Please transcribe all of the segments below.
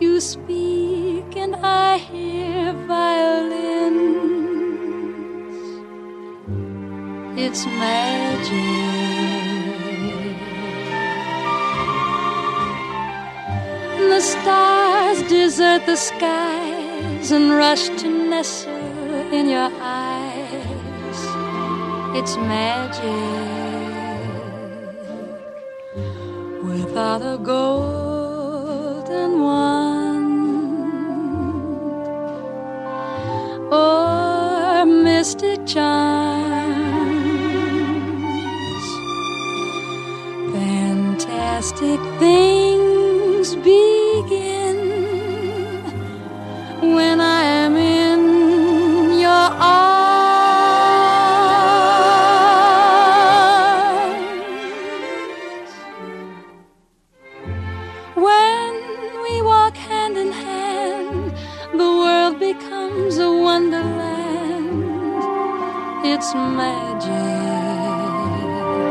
You speak and I hear violins. It's magic. The stars desert the skies and rush to nestle in your eyes. It's magic without a golden wand or mystic charms. Fantastic things begin when I am in your arms. When we walk hand in hand, the world becomes a wonderland. It's magic.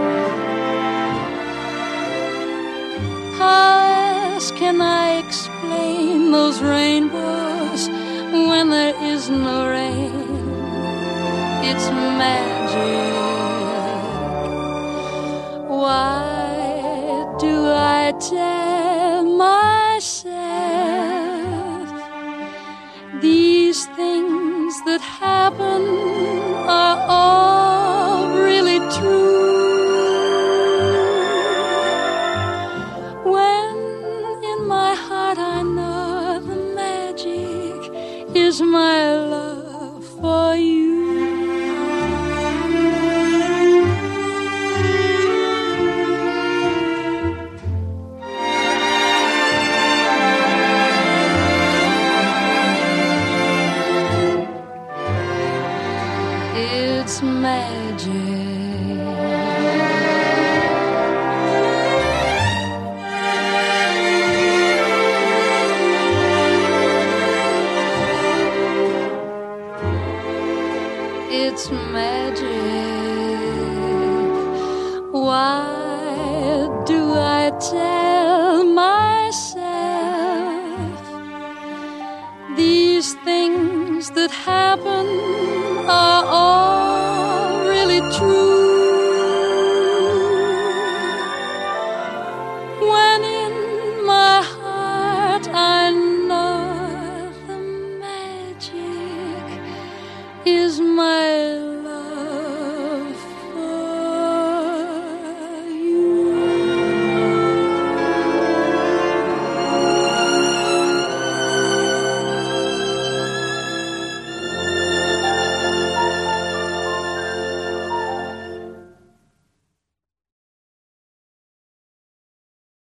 How else can I explain those rainbows when there is no rain? It's magic. Why do I tell myself these things that happen are all really true? When in my heart I know the magic is my love for you. It's magic. It's magic. Why do I tell myself these things that happen